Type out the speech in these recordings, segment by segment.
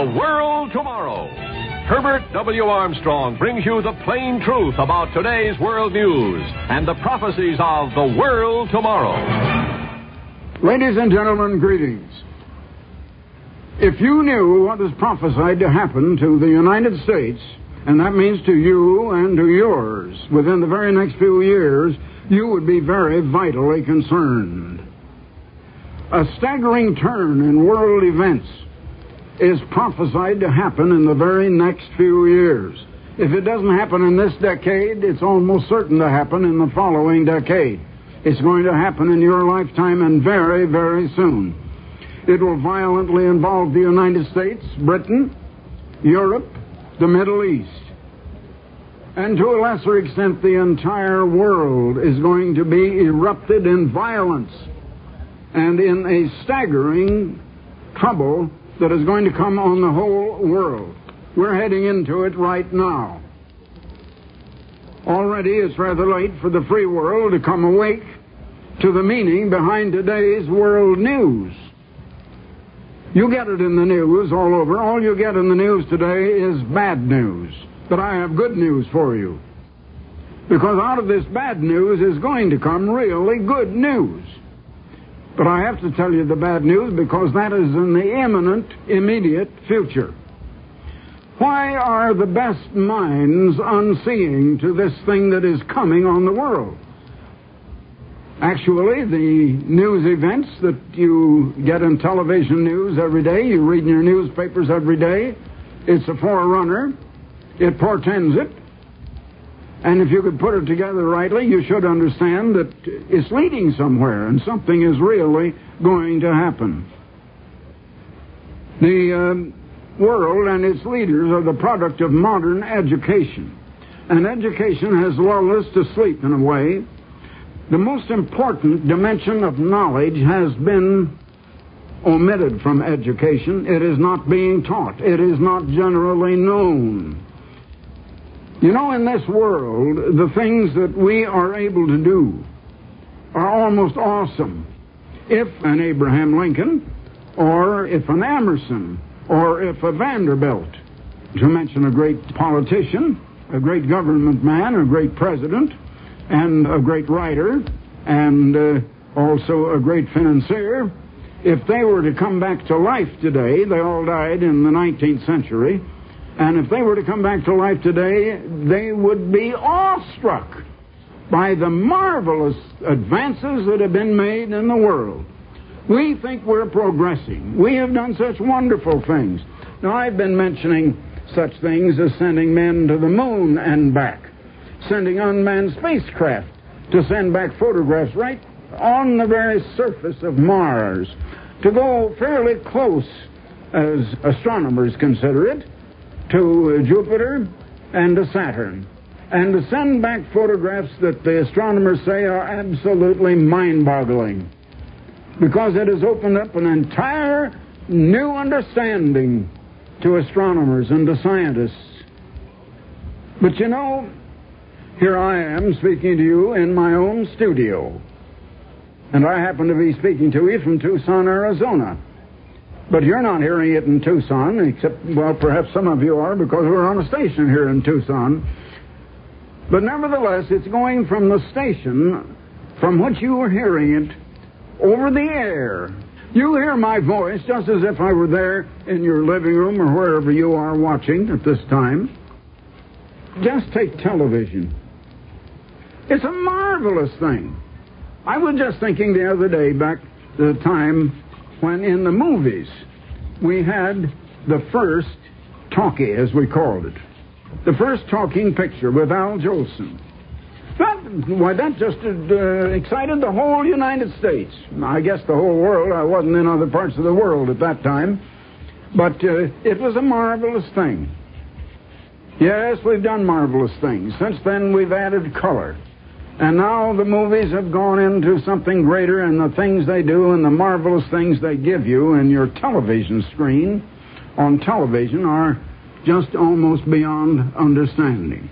The World Tomorrow. Herbert W. Armstrong brings you the plain truth about today's world news and the prophecies of the world tomorrow. Ladies and gentlemen, greetings. If you knew what is prophesied to happen to the United States, and that means to you and to yours, within the very next few years, you would be very vitally concerned. A staggering turn in world events is prophesied to happen in the very next few years. If it doesn't happen in this decade, it's almost certain to happen in the following decade. It's going to happen in your lifetime and very, very soon. It will violently involve the United States, Britain, Europe, the Middle East. And to a lesser extent, the entire world is going to be erupted in violence and in a staggering trouble that is going to come on the whole world. We're heading into it right now. Already it's rather late for the free world to come awake to the meaning behind today's world news. You get it in the news all over. All you get in the news today is bad news. But I have good news for you. Because out of this bad news is going to come really good news. But I have to tell you the bad news because that is in the imminent, immediate future. Why are the best minds unseeing to this thing that is coming on the world? Actually, the news events that you get in television news every day, you read in your newspapers every day, it's a forerunner. It portends it. And if you could put it together rightly, you should understand that it's leading somewhere and something is really going to happen. The world and its leaders are the product of modern education. And education has lulled us to sleep in a way. The most important dimension of knowledge has been omitted from education. It is not being taught. It is not generally known. You know, in this world, the things that we are able to do are almost awesome. If an Abraham Lincoln, or if an Emerson, or if a Vanderbilt, to mention a great politician, a great government man, a great president, and a great writer, and also a great financier, if they were to come back to life today, they all died in the 19th century, and if they were to come back to life today, they would be awestruck by the marvelous advances that have been made in the world. We think we're progressing. We have done such wonderful things. Now, I've been mentioning such things as sending men to the moon and back, sending unmanned spacecraft to send back photographs right on the very surface of Mars, to go fairly close, as astronomers consider it, to Jupiter and to Saturn, and to send back photographs that the astronomers say are absolutely mind-boggling, because it has opened up an entire new understanding to astronomers and to scientists. But you know, here I am speaking to you in my own studio, and I happen to be speaking to you from Tucson, Arizona. But you're not hearing it in Tucson, except, well, perhaps some of you are, because we're on a station here in Tucson. But nevertheless, it's going from the station from which you are hearing it over the air. You hear my voice just as if I were there in your living room or wherever you are watching at this time. Just take television. It's a marvelous thing. I was just thinking the other day back to the time when in the movies we had the first talkie, as we called it. The first talking picture with Al Jolson. That just excited the whole United States. I guess the whole world. I wasn't in other parts of the world at that time. But it was a marvelous thing. Yes, we've done marvelous things. Since then, we've added color. And now the movies have gone into something greater, and the things they do and the marvelous things they give you in your television screen on television are just almost beyond understanding.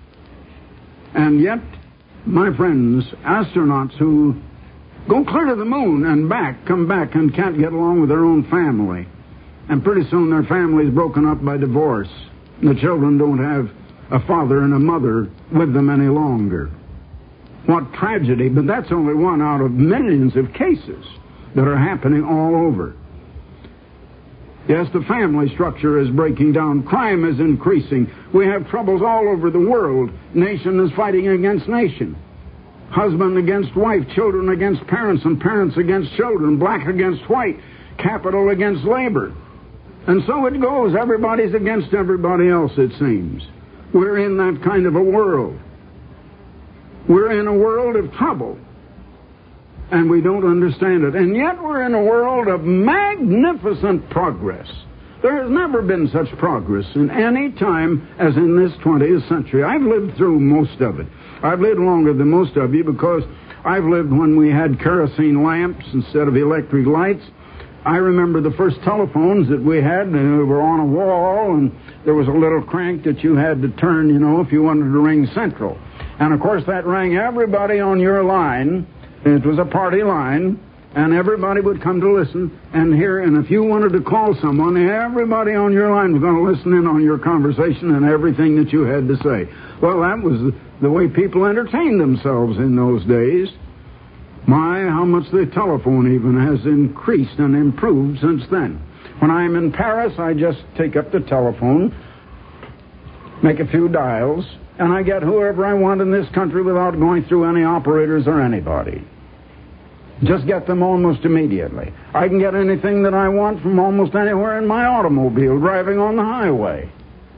And yet, my friends, astronauts who go clear to the moon and back, come back and can't get along with their own family, And pretty soon their family's broken up by divorce. The children don't have a father and a mother with them any longer. What tragedy, but that's only one out of millions of cases that are happening all over. Yes, the family structure is breaking down. Crime is increasing. We have troubles all over the world. Nation is fighting against nation. Husband against wife, children against parents, and parents against children, black against white, capital against labor. And so it goes. Everybody's against everybody else, it seems. We're in that kind of a world. We're in a world of trouble. And we don't understand it. And yet we're in a world of magnificent progress. There has never been such progress in any time as in this 20th century. I've lived through most of it. I've lived longer than most of you because I've lived when we had kerosene lamps instead of electric lights. I remember the first telephones that we had, and they were on a wall, and there was a little crank that you had to turn, if you wanted to ring Central. And, of course, that rang everybody on your line. It was a party line, and everybody would come to listen and hear. And if you wanted to call someone, everybody on your line was going to listen in on your conversation and everything that you had to say. Well, that was the way people entertained themselves in those days. My, how much the telephone even has increased and improved since then. When I'm in Paris, I just take up the telephone, make a few dials, and I get whoever I want in this country without going through any operators or anybody. Just get them almost immediately. I can get anything that I want from almost anywhere in my automobile driving on the highway.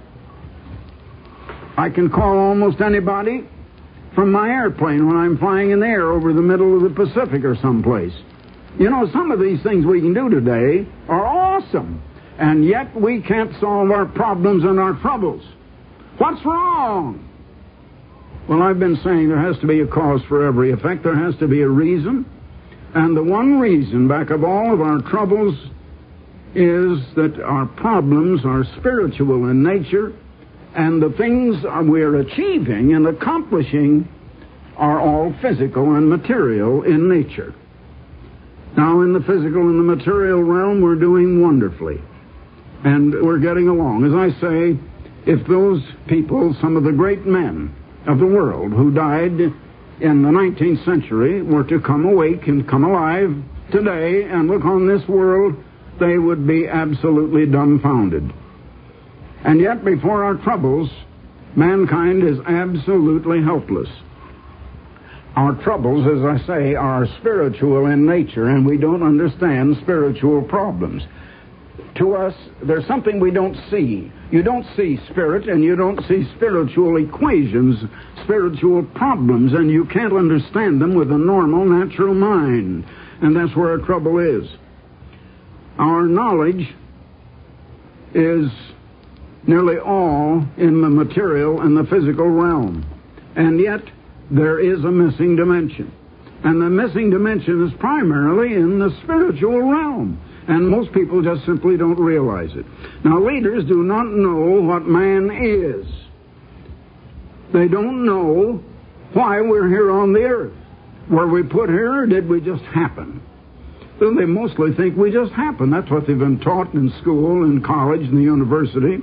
I can call almost anybody from my airplane when I'm flying in the air over the middle of the Pacific or someplace. Some of these things we can do today are awesome, and yet we can't solve our problems and our troubles. What's wrong? Well, I've been saying there has to be a cause for every effect. There has to be a reason. And the one reason back of all of our troubles is that our problems are spiritual in nature, and the things we're achieving and accomplishing are all physical and material in nature. Now, in the physical and the material realm, we're doing wonderfully. And we're getting along. As I say, if those people, some of the great men of the world who died in the 19th century, were to come awake and come alive today and look on this world, they would be absolutely dumbfounded. And yet, before our troubles, mankind is absolutely helpless. Our troubles, as I say, are spiritual in nature, and we don't understand spiritual problems. To us, there's something we don't see. You don't see spirit, and you don't see spiritual equations, spiritual problems, and you can't understand them with a normal, natural mind. And that's where our trouble is. Our knowledge is nearly all in the material and the physical realm. And yet, there is a missing dimension. And the missing dimension is primarily in the spiritual realm. And most people just simply don't realize it. Now, leaders do not know what man is. They don't know why we're here on the earth. Were we put here, or did we just happen? Well, they mostly think we just happen. That's what they've been taught in school, in college, in the university.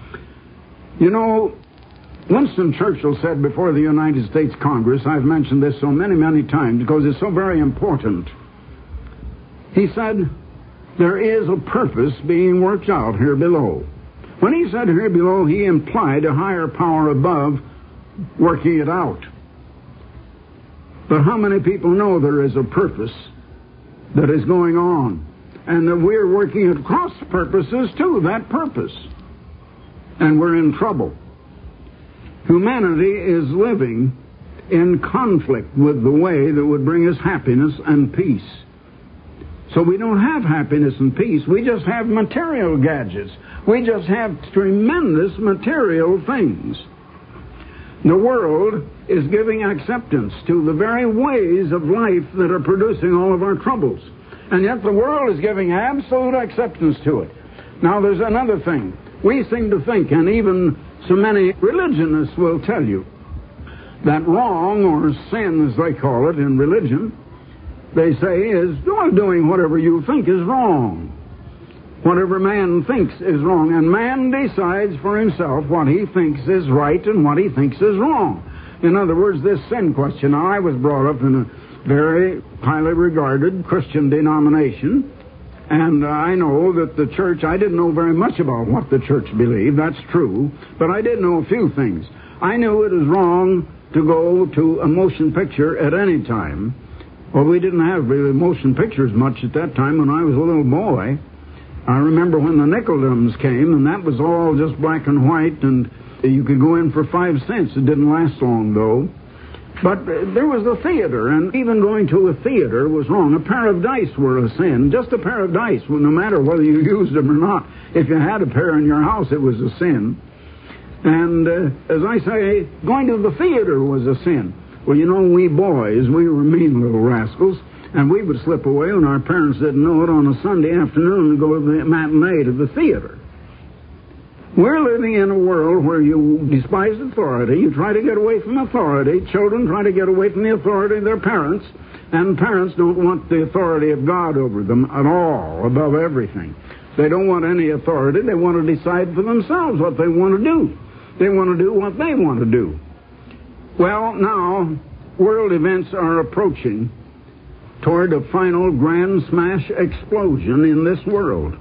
Winston Churchill said before the United States Congress, I've mentioned this so many, many times because it's so very important. He said, there is a purpose being worked out here below. When he said here below, he implied a higher power above working it out. But how many people know there is a purpose that is going on? And that we're working at cross purposes to that purpose. And we're in trouble. Humanity is living in conflict with the way that would bring us happiness and peace. So we don't have happiness and peace. We just have material gadgets. We just have tremendous material things. The world is giving acceptance to the very ways of life that are producing all of our troubles. And yet the world is giving absolute acceptance to it. Now there's another thing. We seem to think, and even so many religionists will tell you, that wrong, or sin as they call it in religion, they say is doing whatever you think is wrong. Whatever man thinks is wrong, and man decides for himself what he thinks is right and what he thinks is wrong. In other words, this sin question. Now, I was brought up in a very highly regarded Christian denomination, and I know that the church, I didn't know very much about what the church believed, that's true, but I did know a few things. I knew it was wrong to go to a motion picture at any time. Well, we didn't have really motion pictures much at that time when I was a little boy. I remember when the Nickelodeons came, and that was all just black and white, and you could go in for 5 cents. It didn't last long, though. But there was a theater, and even going to a theater was wrong. A pair of dice were a sin, just a pair of dice, well, no matter whether you used them or not. If you had a pair in your house, it was a sin. And as I say, going to the theater was a sin. Well, you know, we boys, we were mean little rascals, and we would slip away when our parents didn't know it on a Sunday afternoon and go to the matinee to the theater. We're living in a world where you despise authority, you try to get away from authority, children try to get away from the authority of their parents, and parents don't want the authority of God over them at all, above everything. They don't want any authority, they want to decide for themselves what they want to do. They want to do what they want to do. Well, now, world events are approaching toward a final grand smash explosion in this world.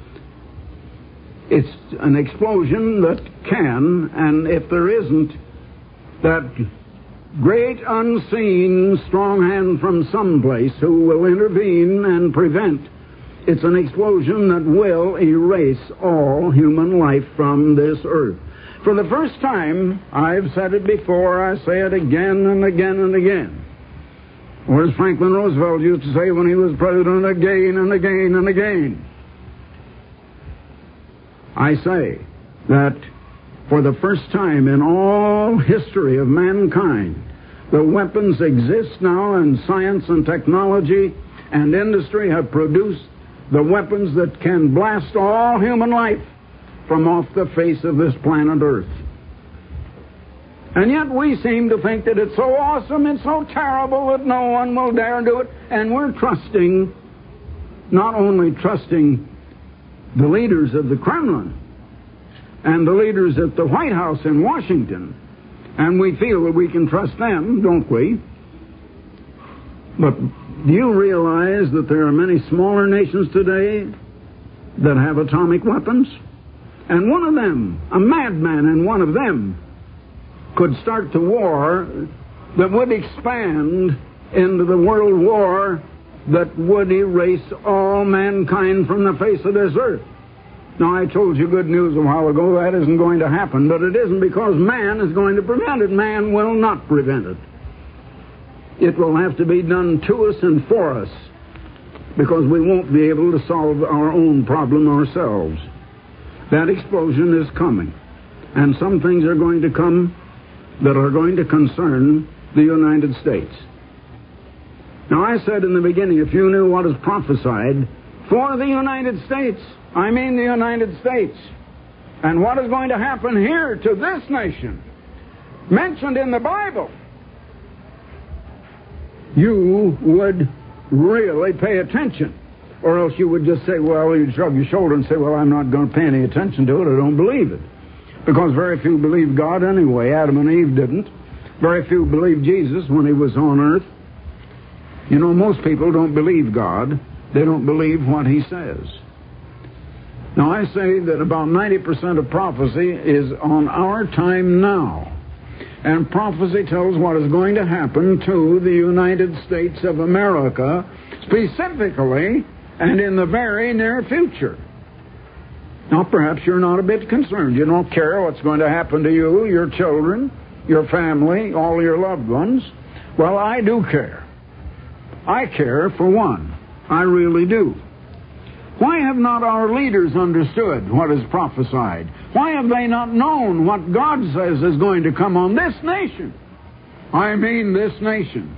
It's an explosion that can, and if there isn't that great unseen strong hand from someplace who will intervene and prevent, it's an explosion that will erase all human life from this earth. For the first time, I've said it before, I say it again and again and again. Or as Franklin Roosevelt used to say when he was president, again and again and again. I say that for the first time in all history of mankind, the weapons exist now, and science and technology and industry have produced the weapons that can blast all human life from off the face of this planet Earth. And yet we seem to think that it's so awesome, it's so terrible that no one will dare do it. And we're trusting, not only trusting the leaders of the Kremlin and the leaders at the White House in Washington, and we feel that we can trust them, don't we? But do you realize that there are many smaller nations today that have atomic weapons? And one of them, a madman in one of them, could start the war that would expand into the world war that would erase all mankind from the face of this earth. Now, I told you good news a while ago. That isn't going to happen, but it isn't because man is going to prevent it. Man will not prevent it. It will have to be done to us and for us, because we won't be able to solve our own problem ourselves. That explosion is coming, and some things are going to come that are going to concern the United States. Now, I said in the beginning, if you knew what is prophesied for the United States, I mean the United States, and what is going to happen here to this nation, mentioned in the Bible, you would really pay attention. Or else you would just say, well, you'd shrug your shoulder and say, well, I'm not going to pay any attention to it. I don't believe it. Because very few believed God anyway. Adam and Eve didn't. Very few believed Jesus when he was on earth. You know, most people don't believe God. They don't believe what he says. Now, I say that about 90% of prophecy is on our time now. And prophecy tells what is going to happen to the United States of America, specifically and in the very near future. Now, perhaps you're not a bit concerned. You don't care what's going to happen to you, your children, your family, all your loved ones. Well, I do care. I care for one. I really do. Why have not our leaders understood what is prophesied? Why have they not known what God says is going to come on this nation? I mean this nation.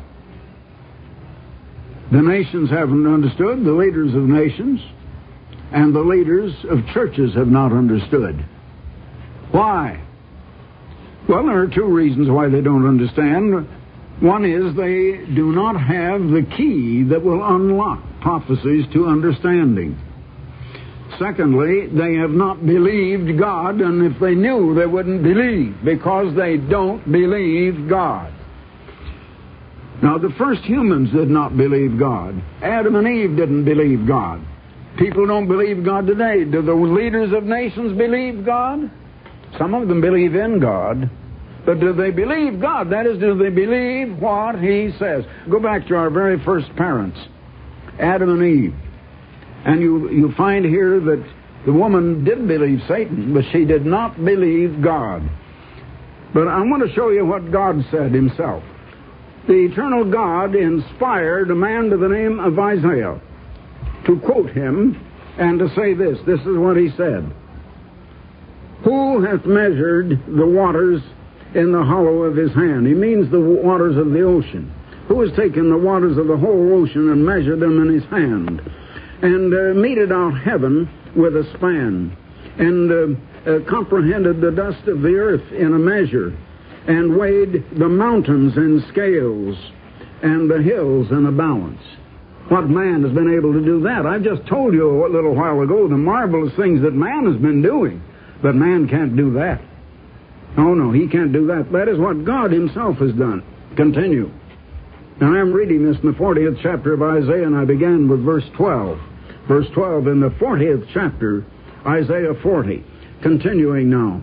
The nations haven't understood, the leaders of nations, and the leaders of churches have not understood. Why? Well, there are two reasons why they don't understand. One is they do not have the key that will unlock prophecies to understanding. Secondly, they have not believed God, and if they knew, they wouldn't believe, because they don't believe God. Now, the first humans did not believe God. Adam and Eve didn't believe God. People don't believe God today. Do the leaders of nations believe God? Some of them believe in God. But do they believe God? That is, do they believe what He says? Go back to our very first parents, Adam and Eve. And you find here that the woman did believe Satan, but she did not believe God. But I want to show you what God said Himself. The eternal God inspired a man by the name of Isaiah to quote him and to say this. This is what he said. Who hath measured the waters in the hollow of his hand? He means the waters of the ocean. Who has taken the waters of the whole ocean and measured them in his hand, and meted out heaven with a span, and comprehended the dust of the earth in a measure, and weighed the mountains in scales, and the hills in a balance? What man has been able to do that? I've just told you a little while ago the marvelous things that man has been doing, but man can't do that. Oh, no, he can't do that. That is what God Himself has done. Continue. Now, I'm reading this in the 40th chapter of Isaiah, and I began with verse 12. Verse 12 in the 40th chapter, Isaiah 40. Continuing now.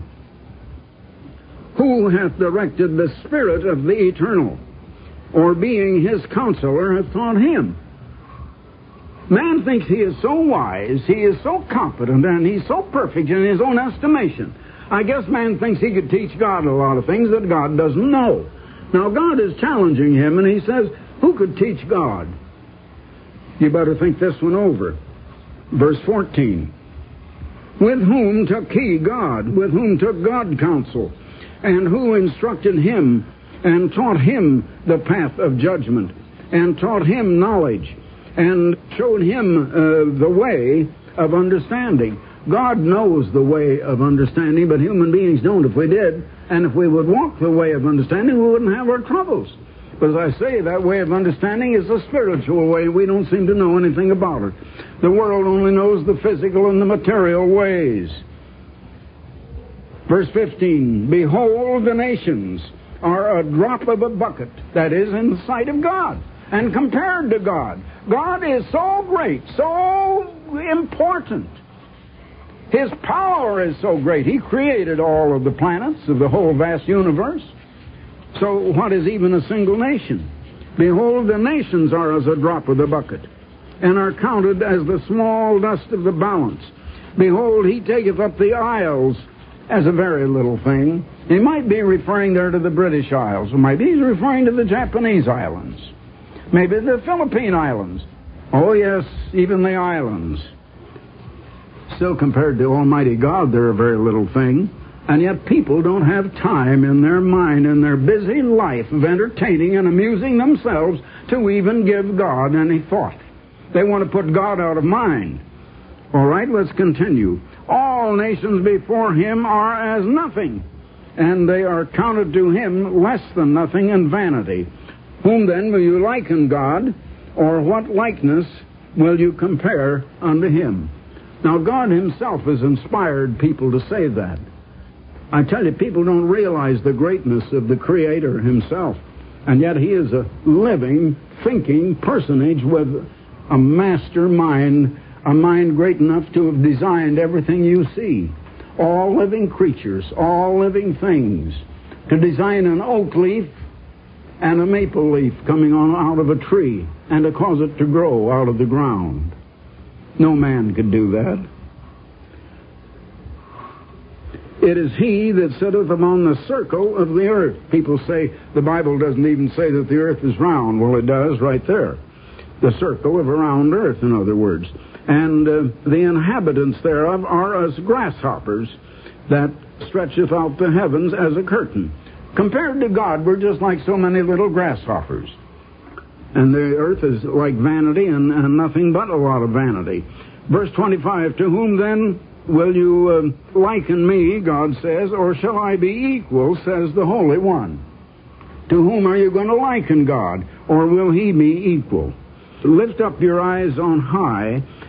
Who hath directed the Spirit of the Eternal, or being His counselor hath taught him? Man thinks he is so wise, he is so competent, and he's so perfect in his own estimation. I guess man thinks he could teach God a lot of things that God doesn't know. Now, God is challenging him, and He says, who could teach God? You better think this one over. Verse 14. With whom took He, God? With whom took God counsel? And who instructed him, and taught him the path of judgment, and taught him knowledge, and showed him the way of understanding? God knows the way of understanding, but human beings don't. If we did, and if we would walk the way of understanding, we wouldn't have our troubles. But as I say, that way of understanding is a spiritual way. We don't seem to know anything about it. The world only knows the physical and the material ways. Verse 15, behold, the nations are a drop of a bucket, that is, in the sight of God. And compared to God, God is so great, so important. His power is so great. He created all of the planets of the whole vast universe. So what is even a single nation? Behold, the nations are as a drop of the bucket, and are counted as the small dust of the balance. Behold, He taketh up the isles as a very little thing. He might be referring there to the British Isles, or maybe He's referring to the Japanese islands, maybe the Philippine Islands. Oh yes, even the islands. Still, compared to Almighty God, they're a very little thing. And yet people don't have time in their mind, in their busy life of entertaining and amusing themselves, to even give God any thought. They want to put God out of mind. All right, let's continue. All nations before Him are as nothing, and they are counted to Him less than nothing and vanity. Whom then will you liken God, or what likeness will you compare unto Him? Now, God Himself has inspired people to say that. I tell you, people don't realize the greatness of the Creator Himself. And yet He is a living, thinking personage with a master mind, a mind great enough to have designed everything you see. All living creatures, all living things. To design an oak leaf and a maple leaf coming on out of a tree, and to cause it to grow out of the ground. No man could do that. It is He that sitteth upon the circle of the earth. People say the Bible doesn't even say that the earth is round. Well, it does right there. The circle of a round earth, in other words. And the inhabitants thereof are as grasshoppers that stretcheth out the heavens as a curtain. Compared to God, we're just like so many little grasshoppers. And the earth is like vanity and nothing but a lot of vanity. Verse 25, to whom then will you liken me, God says, or shall I be equal, says the Holy One? To whom are you going to liken God, or will He be equal? Lift up your eyes on high,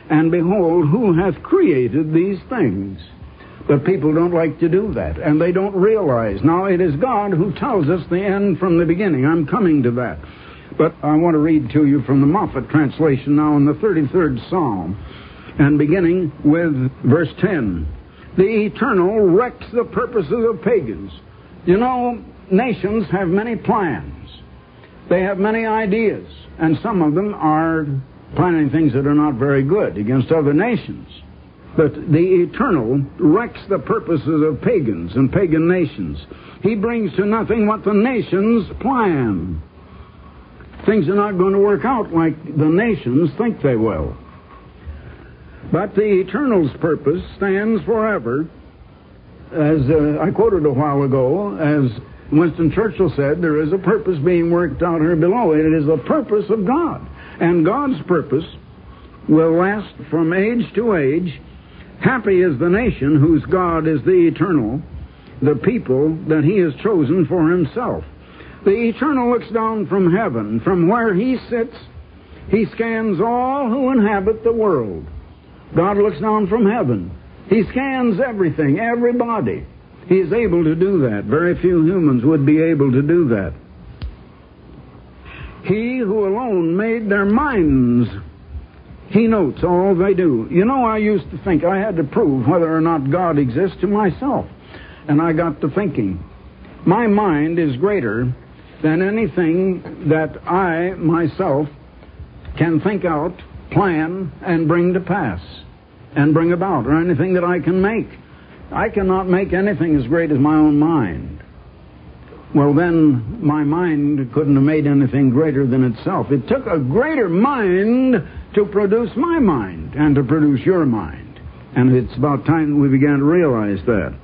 and behold, who hath created these things? But people don't like to do that, and they don't realize. Now, it is God who tells us the end from the beginning. I'm coming to that. But I want to read to you from the Moffat translation now in the 33rd Psalm, and beginning with verse 10. The Eternal wrecks the purposes of pagans. You know, nations have many plans. They have many ideas, and some of them are planning things that are not very good against other nations. But the Eternal wrecks the purposes of pagans and pagan nations. He brings to nothing what the nations plan. Things are not going to work out like the nations think they will. But the Eternal's purpose stands forever. As I quoted a while ago, as Winston Churchill said, there is a purpose being worked out here below. It is the purpose of God. And God's purpose will last from age to age. Happy is the nation whose God is the Eternal, the people that He has chosen for Himself. The Eternal looks down from heaven. From where He sits, He scans all who inhabit the world. God looks down from heaven. He scans everything, everybody. He is able to do that. Very few humans would be able to do that. He who alone made their minds, He notes all they do. You know, I used to think I had to prove whether or not God exists to myself. And I got to thinking, my mind is greater than anything that I, myself, can think out, plan, and bring to pass, and bring about, or anything that I can make. I cannot make anything as great as my own mind. Well, then, my mind couldn't have made anything greater than itself. It took a greater mind to produce my mind, and to produce your mind. And it's about time that we began to realize that.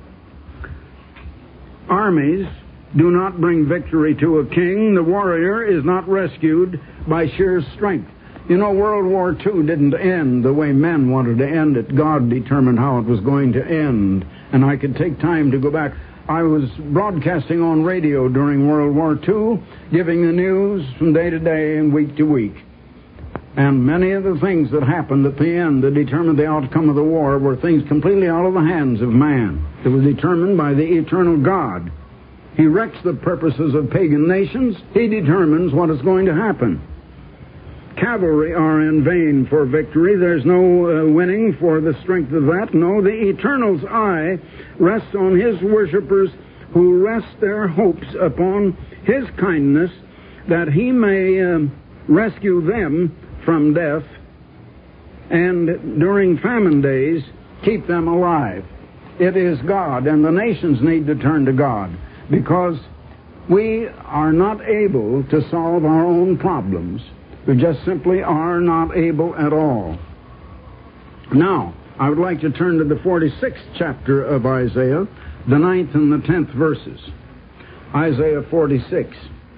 Armies do not bring victory to a king. The warrior is not rescued by sheer strength. You know, World War II didn't end the way men wanted to end it. God determined how it was going to end. And I could take time to go back. I was broadcasting on radio during World War II, giving the news from day to day and week to week. And many of the things that happened at the end that determined the outcome of the war were things completely out of the hands of man. It was determined by the eternal God. He wrecks the purposes of pagan nations. He determines what is going to happen. Cavalry are in vain for victory. There's no winning for the strength of that. No, the Eternal's eye rests on His worshipers who rest their hopes upon His kindness, that He may rescue them from death, and during famine days keep them alive. It is God, and the nations need to turn to God, because we are not able to solve our own problems. We just simply are not able at all. Now, I would like to turn to the 46th chapter of Isaiah, the 9th and the 10th verses. Isaiah 46.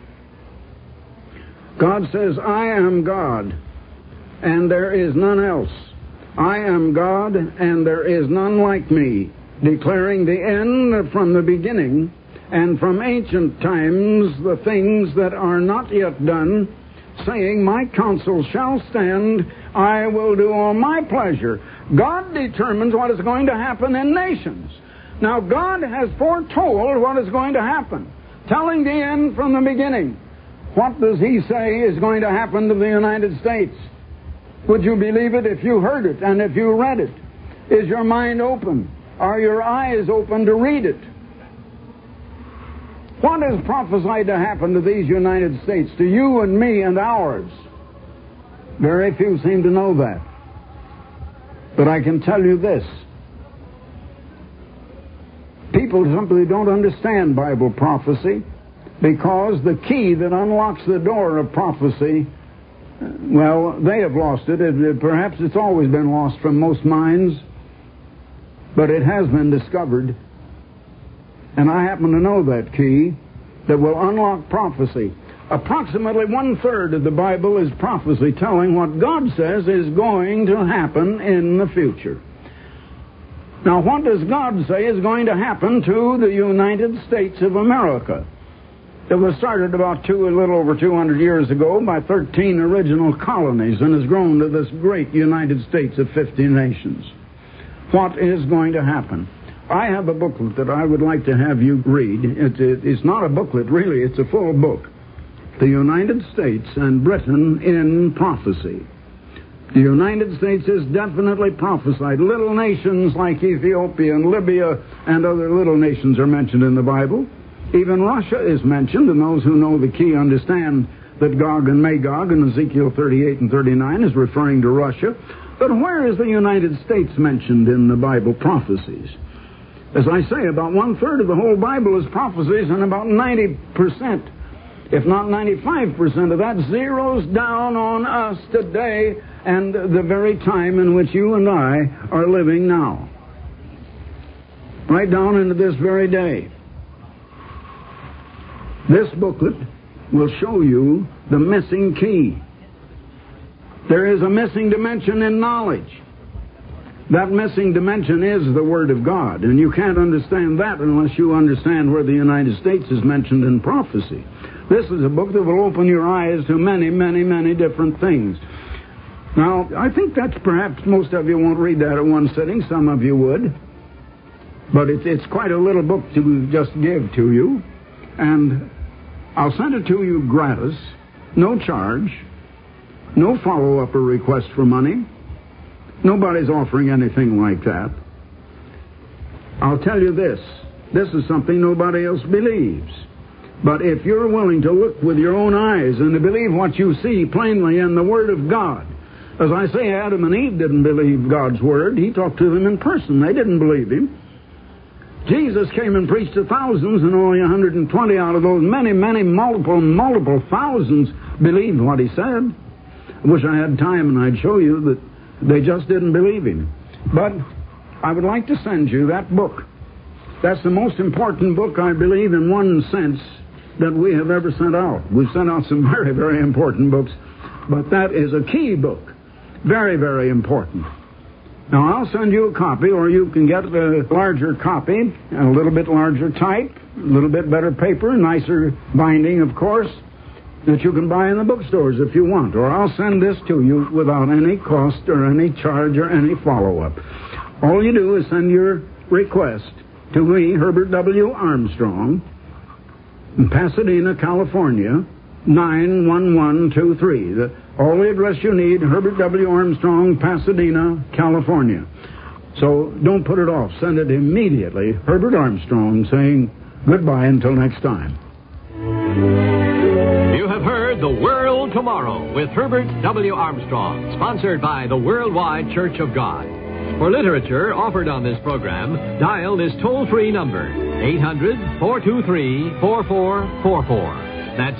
God says, I am God, and there is none else. I am God, and there is none like me, declaring the end from the beginning, and from ancient times the things that are not yet done, saying, my counsel shall stand, I will do all my pleasure. God determines what is going to happen in nations. Now, God has foretold what is going to happen, telling the end from the beginning. What does He say is going to happen to the United States? Would you believe it if you heard it and if you read it? Is your mind open? Are your eyes open to read it? What is prophesied to happen to these United States, to you and me and ours? Very few seem to know that. But I can tell you this. People simply don't understand Bible prophecy, because the key that unlocks the door of prophecy, well, they have lost it. Perhaps it's always been lost from most minds, but it has been discovered. And I happen to know that key that will unlock prophecy. Approximately 1/3 of the Bible is prophecy, telling what God says is going to happen in the future. Now, what does God say is going to happen to the United States of America? It was started about a little over 200 years ago by 13 original colonies and has grown to this great United States of 50 nations. What is going to happen? I have a booklet that I would like to have you read. It's not a booklet, really. It's a full book. The United States and Britain in Prophecy. The United States is definitely prophesied. Little nations like Ethiopia and Libya and other little nations are mentioned in the Bible. Even Russia is mentioned, and those who know the key understand that Gog and Magog in Ezekiel 38 and 39 is referring to Russia. But where is the United States mentioned in the Bible prophecies? As I say, about 1/3 of the whole Bible is prophecies, and about 90%, if not 95% of that zeroes down on us today and the very time in which you and I are living now. Right down into this very day. This booklet will show you the missing key. There is a missing dimension in knowledge. That missing dimension is the Word of God, and you can't understand that unless you understand where the United States is mentioned in prophecy. This is a book that will open your eyes to many, many, many different things. Now, I think that's perhaps most of you won't read that at one sitting. Some of you would. But it's quite a little book to just give to you. And I'll send it to you gratis, no charge, no follow-up or request for money. Nobody's offering anything like that. I'll tell you this is something nobody else believes. But if you're willing to look with your own eyes and to believe what you see plainly in the Word of God, as I say, Adam and Eve didn't believe God's Word. He talked to them in person. They didn't believe Him. Jesus came and preached to thousands, and only 120 out of those many, multiple thousands believed what He said. I wish I had time and I'd show you that they just didn't believe Him. But I would like to send you that book. That's the most important book, I believe, in one sense, that we have ever sent out. We've sent out some very, very important books, but that is a key book. Very, very important. Now, I'll send you a copy, or you can get a larger copy, a little bit larger type, a little bit better paper, nicer binding, of course, that you can buy in the bookstores if you want. Or I'll send this to you without any cost or any charge or any follow-up. All you do is send your request to me, Herbert W. Armstrong, in Pasadena, California, 91123. All the address you need, Herbert W. Armstrong, Pasadena, California. So don't put it off. Send it immediately. Herbert Armstrong saying goodbye until next time. You have heard The World Tomorrow with Herbert W. Armstrong, sponsored by the Worldwide Church of God. For literature offered on this program, dial this toll-free number, 800-423-4444. That's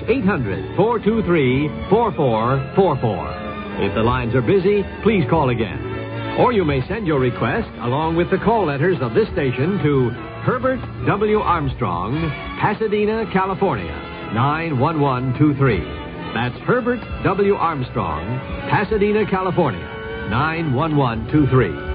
800-423-4444. If the lines are busy, please call again. Or you may send your request along with the call letters of this station to Herbert W. Armstrong, Pasadena, California, 91123. That's Herbert W. Armstrong, Pasadena, California, 91123.